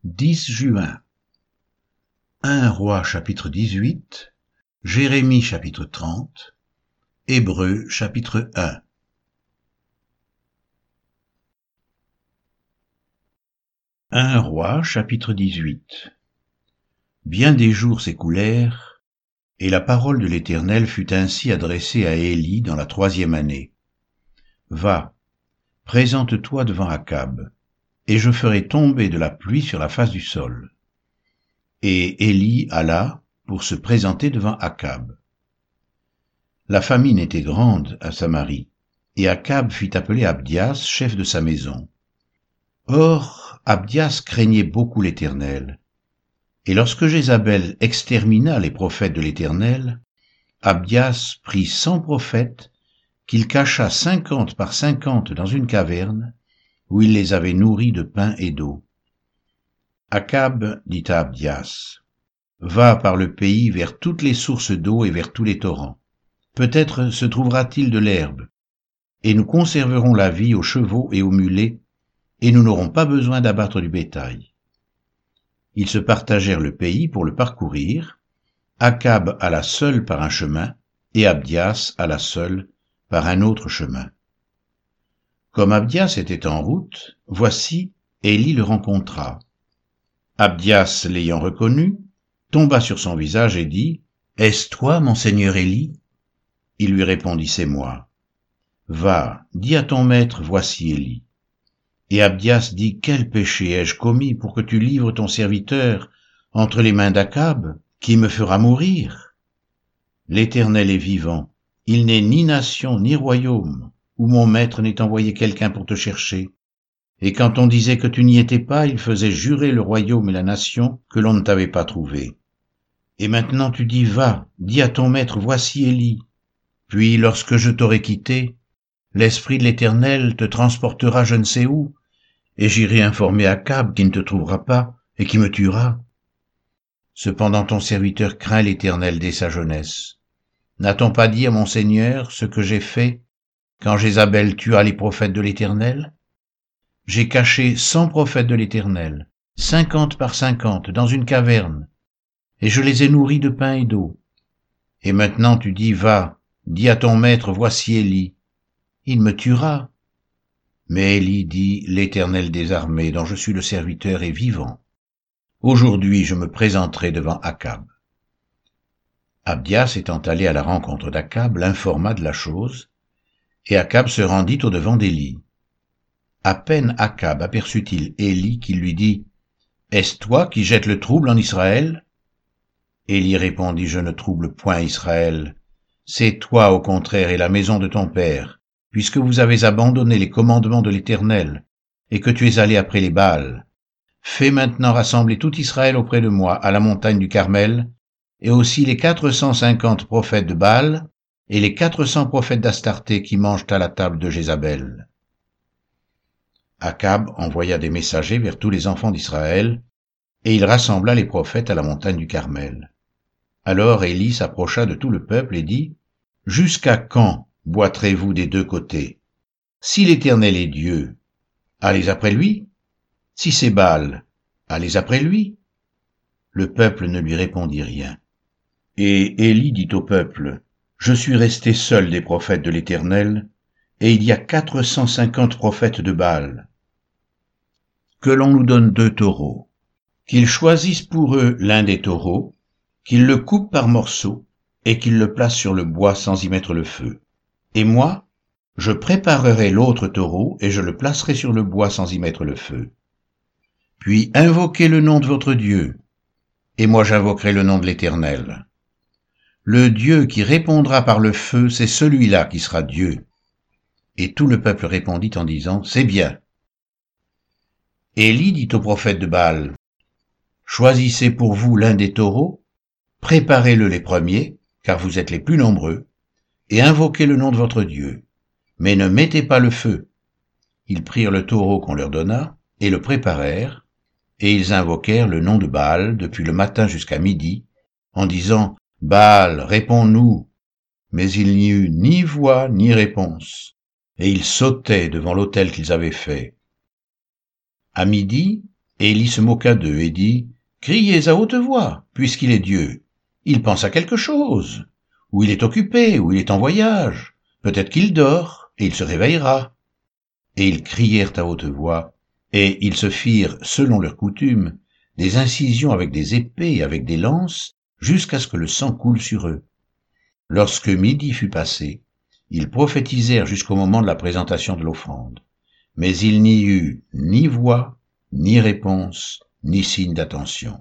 10 juin. 1 Roi chapitre 18, Jérémie chapitre 30, Hébreux chapitre 1. Un Roi chapitre 18. Bien des jours s'écoulèrent, et la parole de l'Éternel fut ainsi adressée à Élie dans la 3e année. Va, présente-toi devant Akab, et je ferai tomber de la pluie sur la face du sol. Et Élie alla pour se présenter devant Akab. La famine était grande à Samarie, et Akab fit appeler Abdias, chef de sa maison. Or, Abdias craignait beaucoup l'Éternel. Et lorsque Jézabel extermina les prophètes de l'Éternel, Abdias prit 100 prophètes qu'il cacha 50 par 50 dans une caverne, où il les avait nourris de pain et d'eau. Akab dit à Abdias, « Va par le pays vers toutes les sources d'eau et vers tous les torrents. Peut-être se trouvera-t-il de l'herbe, et nous conserverons la vie aux chevaux et aux mulets, et nous n'aurons pas besoin d'abattre du bétail. » Ils se partagèrent le pays pour le parcourir. Akab alla seul par un chemin, et Abdias alla seul par un autre chemin. Comme Abdias était en route, voici, Élie le rencontra. Abdias, l'ayant reconnu, tomba sur son visage et dit, « Est-ce toi, mon seigneur Élie ?» Il lui répondit, « C'est moi. » « Va, dis à ton maître, voici Élie. » Et Abdias dit, « Quel péché ai-je commis pour que tu livres ton serviteur entre les mains d'Akab, qui me fera mourir? L'Éternel est vivant, il n'est ni nation ni royaume, où mon maître n'ait envoyé quelqu'un pour te chercher. Et quand on disait que tu n'y étais pas, il faisait jurer le royaume et la nation que l'on ne t'avait pas trouvé. Et maintenant tu dis, va, dis à ton maître, voici Élie. Puis lorsque je t'aurai quitté, l'Esprit de l'Éternel te transportera je ne sais où, et j'irai informer Akab qui ne te trouvera pas et qui me tuera. Cependant ton serviteur craint l'Éternel dès sa jeunesse. N'a-t-on pas dit à mon Seigneur ce que j'ai fait quand Jézabel tua les prophètes de l'Éternel? J'ai caché 100 prophètes de l'Éternel, 50 par 50, dans une caverne, et je les ai nourris de pain et d'eau. Et maintenant tu dis, va, dis à ton maître, voici Élie. Il me tuera. Mais Élie dit, l'Éternel des armées, dont je suis le serviteur, est vivant. Aujourd'hui je me présenterai devant Akab. Abdias étant allé à la rencontre d'Akab, l'informa de la chose, et Akab se rendit au-devant d'Élie. À peine Akab aperçut-il Élie qui lui dit, « Est-ce toi qui jettes le trouble en Israël ?» Élie répondit, « Je ne trouble point Israël. C'est toi, au contraire, et la maison de ton père, puisque vous avez abandonné les commandements de l'Éternel, et que tu es allé après les Baals. Fais maintenant rassembler tout Israël auprès de moi à la montagne du Carmel, et aussi les 450 prophètes de Baal, et les 400 prophètes d'Astarté qui mangent à la table de Jézabel. » Akab envoya des messagers vers tous les enfants d'Israël, et il rassembla les prophètes à la montagne du Carmel. Alors Élie s'approcha de tout le peuple et dit, « Jusqu'à quand boiterez-vous des deux côtés? Si l'Éternel est Dieu, allez après lui. Si c'est Baal, allez après lui. » Le peuple ne lui répondit rien. Et Élie dit au peuple, « Je suis resté seul des prophètes de l'Éternel, et il y a 450 prophètes de Baal. Que l'on nous donne 2 taureaux, qu'ils choisissent pour eux l'un des taureaux, qu'ils le coupent par morceaux, et qu'ils le placent sur le bois sans y mettre le feu. Et moi, je préparerai l'autre taureau, et je le placerai sur le bois sans y mettre le feu. Puis invoquez le nom de votre Dieu, et moi j'invoquerai le nom de l'Éternel. Le Dieu qui répondra par le feu, c'est celui-là qui sera Dieu. » Et tout le peuple répondit en disant, « C'est bien. » Élie dit au prophète de Baal, « Choisissez pour vous l'un des taureaux, préparez-le les premiers, car vous êtes les plus nombreux, et invoquez le nom de votre Dieu, mais ne mettez pas le feu. » Ils prirent le taureau qu'on leur donna, et le préparèrent, et ils invoquèrent le nom de Baal depuis le matin jusqu'à midi, en disant, « Baal, réponds-nous » Mais il n'y eut ni voix ni réponse, et ils sautaient devant l'autel qu'ils avaient fait. À midi, Élie se moqua d'eux et dit, « Criez à haute voix, puisqu'il est Dieu. Il pense à quelque chose. Ou il est occupé, ou il est en voyage. Peut-être qu'il dort, et il se réveillera. » Et ils crièrent à haute voix, et ils se firent, selon leur coutume, des incisions avec des épées et avec des lances, jusqu'à ce que le sang coule sur eux. Lorsque midi fut passé, ils prophétisèrent jusqu'au moment de la présentation de l'offrande. Mais il n'y eut ni voix, ni réponse, ni signe d'attention.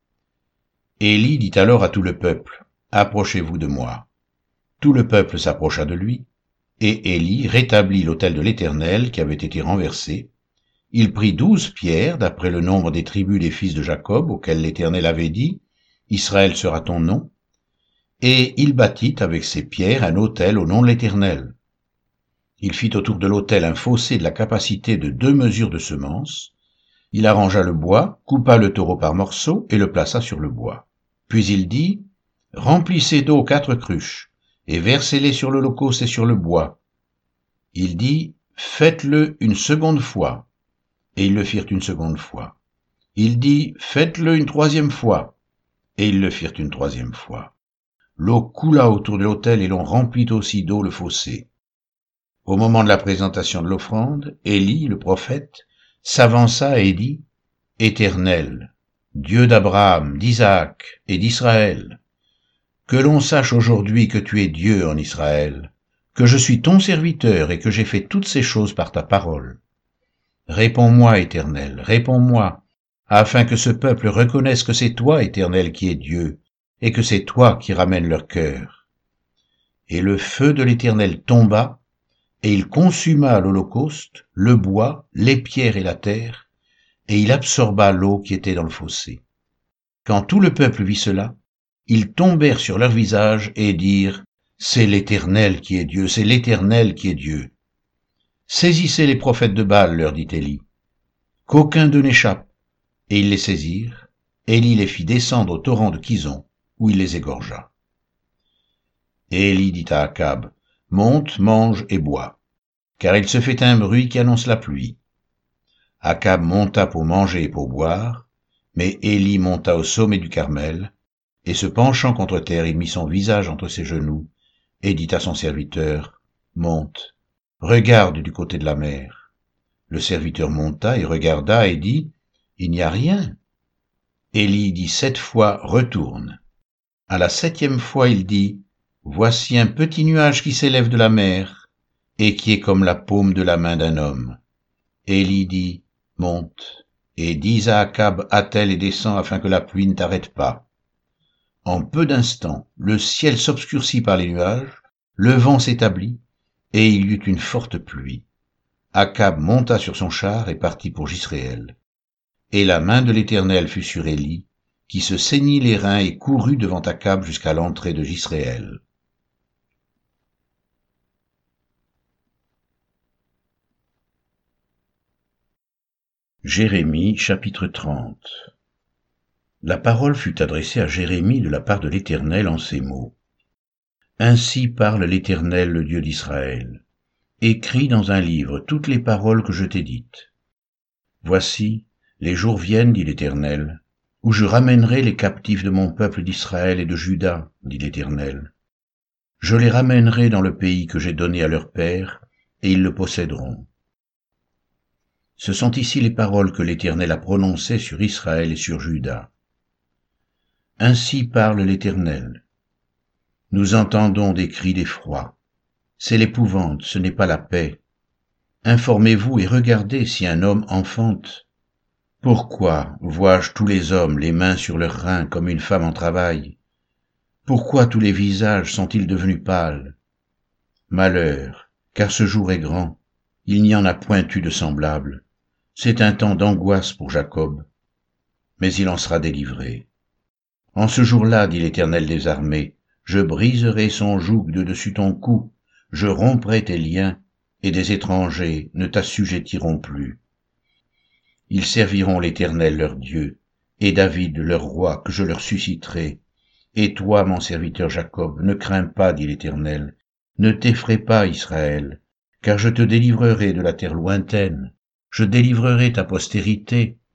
Élie dit alors à tout le peuple, « Approchez-vous de moi. » Tout le peuple s'approcha de lui, et Élie rétablit l'autel de l'Éternel qui avait été renversé. Il prit 12 pierres, d'après le nombre des tribus des fils de Jacob, auxquels l'Éternel avait dit, « Israël sera ton nom. » Et il bâtit avec ces pierres un autel au nom de l'Éternel. Il fit autour de l'autel un fossé de la capacité de 2 mesures de semences. Il arrangea le bois, coupa le taureau par morceaux et le plaça sur le bois. Puis il dit, « Remplissez d'eau 4 cruches, et versez-les sur l'holocauste et sur le bois. » Il dit, « Faites-le une seconde fois. » Et ils le firent une seconde fois. Il dit, « Faites-le une 3e fois. » Et ils le firent une 3e fois. L'eau coula autour de l'autel et l'on remplit aussi d'eau le fossé. Au moment de la présentation de l'offrande, Élie, le prophète, s'avança et dit, « Éternel, Dieu d'Abraham, d'Isaac et d'Israël, que l'on sache aujourd'hui que tu es Dieu en Israël, que je suis ton serviteur et que j'ai fait toutes ces choses par ta parole. Réponds-moi, Éternel, réponds-moi, afin que ce peuple reconnaisse que c'est toi, Éternel, qui es Dieu, et que c'est toi qui ramènes leur cœur. » Et le feu de l'Éternel tomba, et il consuma l'holocauste, le bois, les pierres et la terre, et il absorba l'eau qui était dans le fossé. Quand tout le peuple vit cela, ils tombèrent sur leur visage et dirent, « C'est l'Éternel qui est Dieu, c'est l'Éternel qui est Dieu. » « Saisissez les prophètes de Baal, leur dit Élie, qu'aucun d'eux n'échappe. » Et ils les saisirent. Élie les fit descendre au torrent de Kison, où il les égorgea. Et Élie dit à Akab, « Monte, mange et bois, car il se fait un bruit qui annonce la pluie. » Akab monta pour manger et pour boire, mais Élie monta au sommet du Carmel, et se penchant contre terre, il mit son visage entre ses genoux, et dit à son serviteur, « Monte, regarde du côté de la mer. » Le serviteur monta et regarda et dit, « Il n'y a rien. » Élie dit 7 fois, « Retourne. » À la 7e fois, il dit, « Voici un petit nuage qui s'élève de la mer, et qui est comme la paume de la main d'un homme. » Élie dit, « Monte, et dis à Akab, attelle et descends afin que la pluie ne t'arrête pas. » En peu d'instants, le ciel s'obscurcit par les nuages, le vent s'établit, et il y eut une forte pluie. Akab monta sur son char et partit pour Jisréel. Et la main de l'Éternel fut sur Élie, qui se ceignit les reins et courut devant Akab jusqu'à l'entrée de Jisréel. Jérémie, chapitre 30. La parole fut adressée à Jérémie de la part de l'Éternel en ces mots. Ainsi parle l'Éternel, le Dieu d'Israël. Écris dans un livre toutes les paroles que je t'ai dites. Voici, les jours viennent, dit l'Éternel, où je ramènerai les captifs de mon peuple d'Israël et de Juda, dit l'Éternel. Je les ramènerai dans le pays que j'ai donné à leurs pères, et ils le posséderont. Ce sont ici les paroles que l'Éternel a prononcées sur Israël et sur Juda. Ainsi parle l'Éternel. Nous entendons des cris d'effroi. C'est l'épouvante, ce n'est pas la paix. Informez-vous et regardez si un homme enfante. Pourquoi vois-je tous les hommes les mains sur leurs reins comme une femme en travail? Pourquoi tous les visages sont-ils devenus pâles? Malheur, car ce jour est grand, il n'y en a point eu de semblable. C'est un temps d'angoisse pour Jacob, mais il en sera délivré. En ce jour-là, dit l'Éternel des armées, je briserai son joug de dessus ton cou, je romprai tes liens, et des étrangers ne t'assujettiront plus. Ils serviront l'Éternel leur Dieu, et David leur roi que je leur susciterai. Et toi, mon serviteur Jacob, ne crains pas, dit l'Éternel, ne t'effraie pas, Israël, car je te délivrerai de la terre lointaine, je délivrerai ta postérité,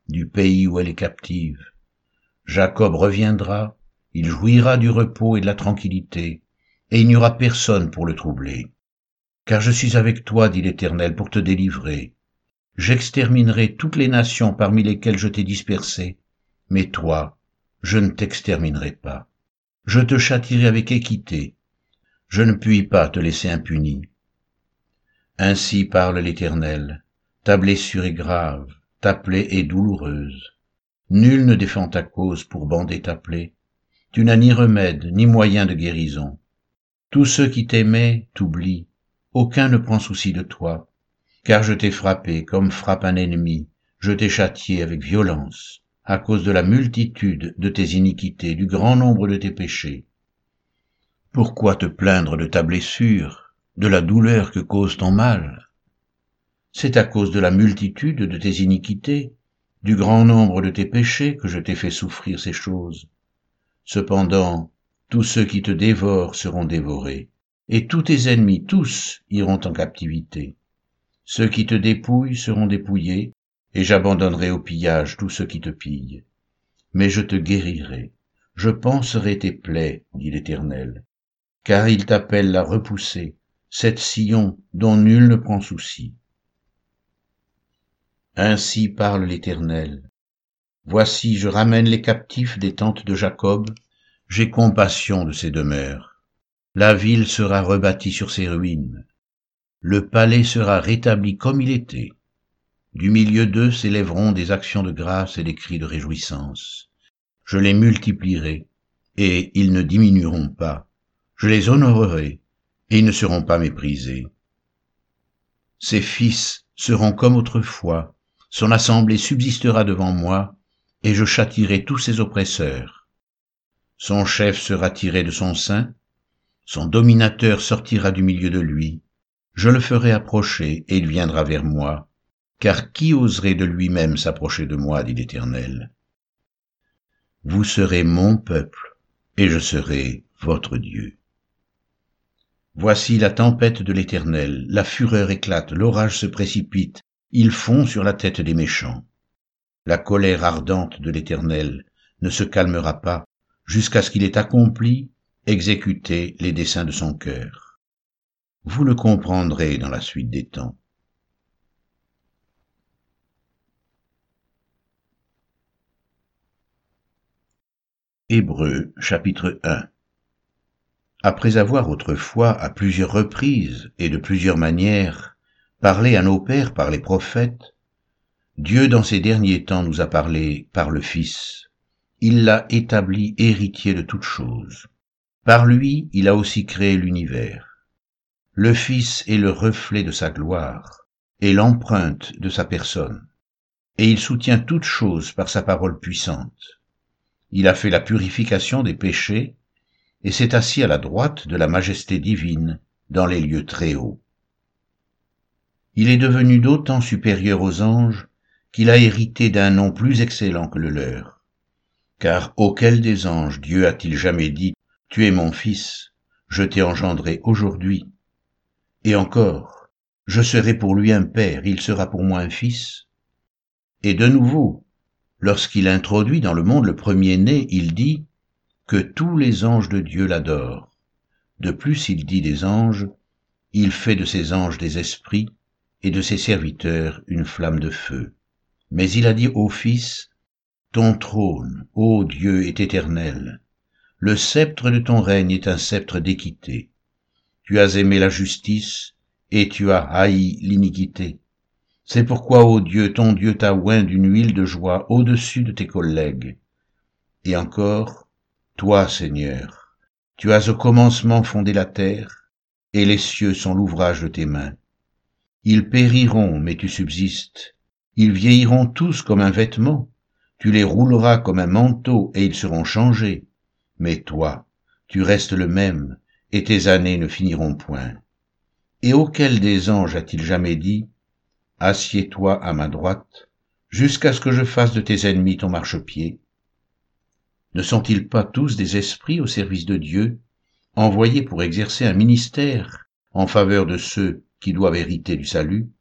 du pays où elle est captive. Jacob reviendra, il jouira du repos et de la tranquillité, et il n'y aura personne pour le troubler. Car je suis avec toi, dit l'Éternel, pour te délivrer. J'exterminerai toutes les nations parmi lesquelles je t'ai dispersé, mais toi, je ne t'exterminerai pas. Je te châtierai avec équité. Je ne puis pas te laisser impuni. Ainsi parle l'Éternel. Ta blessure est grave, ta plaie est douloureuse. Nul ne défend ta cause pour bander ta plaie. Tu n'as ni remède, ni moyen de guérison. Tous ceux qui t'aimaient t'oublient. Aucun ne prend souci de toi. Car je t'ai frappé comme frappe un ennemi. Je t'ai châtié avec violence, à cause de la multitude de tes iniquités, du grand nombre de tes péchés. Pourquoi te plaindre de ta blessure, de la douleur que cause ton mal? C'est à cause de la multitude de tes iniquités, du grand nombre de tes péchés que je t'ai fait souffrir ces choses. Cependant, tous ceux qui te dévorent seront dévorés, et tous tes ennemis, tous, iront en captivité. Ceux qui te dépouillent seront dépouillés, et j'abandonnerai au pillage tous ceux qui te pillent. Mais je te guérirai, je panserai tes plaies, dit l'Éternel, car il t'appelle la repoussée, cette Sion dont nul ne prend souci. Ainsi parle l'Éternel. Voici, je ramène les captifs des tentes de Jacob, j'ai compassion de ses demeures. La ville sera rebâtie sur ses ruines. Le palais sera rétabli comme il était. Du milieu d'eux s'élèveront des actions de grâce et des cris de réjouissance. Je les multiplierai, et ils ne diminueront pas. Je les honorerai, et ils ne seront pas méprisés. Ses fils seront comme autrefois, son assemblée subsistera devant moi, et je châtierai tous ses oppresseurs. Son chef sera tiré de son sein, son dominateur sortira du milieu de lui. Je le ferai approcher, et il viendra vers moi, car qui oserait de lui-même s'approcher de moi, dit l'Éternel. Vous serez mon peuple, et je serai votre Dieu. Voici la tempête de l'Éternel, la fureur éclate, l'orage se précipite, il fond sur la tête des méchants. La colère ardente de l'Éternel ne se calmera pas, jusqu'à ce qu'il ait accompli, exécuté les desseins de son cœur. Vous le comprendrez dans la suite des temps. Hébreux, chapitre 1. Après avoir autrefois, à plusieurs reprises et de plusieurs manières, parlé à nos pères par les prophètes, Dieu dans ces derniers temps nous a parlé par le Fils. Il l'a établi héritier de toutes choses. Par lui, il a aussi créé l'univers. Le Fils est le reflet de sa gloire et l'empreinte de sa personne, et il soutient toutes choses par sa parole puissante. Il a fait la purification des péchés et s'est assis à la droite de la majesté divine dans les lieux très hauts. Il est devenu d'autant supérieur aux anges qu'il a hérité d'un nom plus excellent que le leur. Car auquel des anges Dieu a-t-il jamais dit « Tu es mon fils, je t'ai engendré aujourd'hui » Et encore, « Je serai pour lui un père, il sera pour moi un fils » Et de nouveau, lorsqu'il introduit dans le monde le premier-né, il dit que tous les anges de Dieu l'adorent. De plus, il dit des anges, il fait de ses anges des esprits et de ses serviteurs une flamme de feu. Mais il a dit au Fils, ton trône, ô Dieu, est éternel. Le sceptre de ton règne est un sceptre d'équité. Tu as aimé la justice et tu as haï l'iniquité. C'est pourquoi, ô Dieu, ton Dieu t'a oint d'une huile de joie au-dessus de tes collègues. Et encore, toi, Seigneur, tu as au commencement fondé la terre, et les cieux sont l'ouvrage de tes mains. Ils périront, mais tu subsistes. Ils vieilliront tous comme un vêtement. Tu les rouleras comme un manteau, et ils seront changés. Mais toi, tu restes le même, et tes années ne finiront point. Et auquel des anges a-t-il jamais dit, « Assieds-toi à ma droite, jusqu'à ce que je fasse de tes ennemis ton marchepied » Ne sont-ils pas tous des esprits au service de Dieu, envoyés pour exercer un ministère en faveur de ceux qui doivent hériter du salut?